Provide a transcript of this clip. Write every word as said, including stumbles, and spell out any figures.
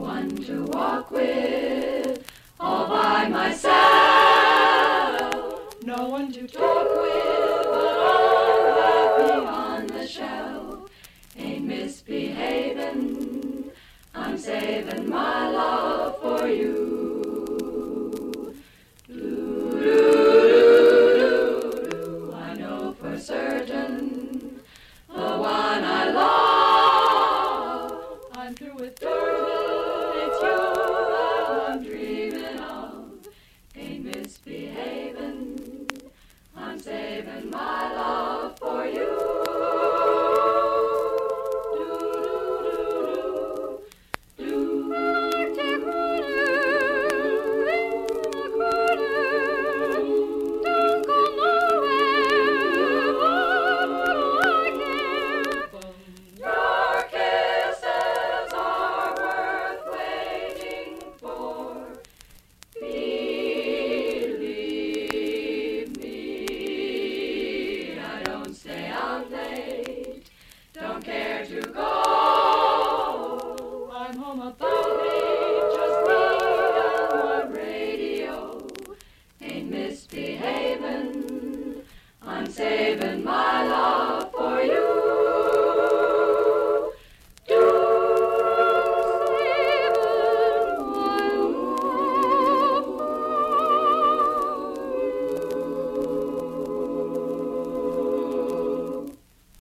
one to walk with all by myself. No one to talk with, but all happy on the shelf. Ain't misbehaving, I'm saving my love for you. Do-do-do-do-do, I know for certain the one I love. I'm through with flirting, it's you that I'm dreaming of. Ain't misbehaving, I'm saving my love for you. Don't care to go. I'm home about eight, just reading my radio. Ain't misbehaving, I'm saving my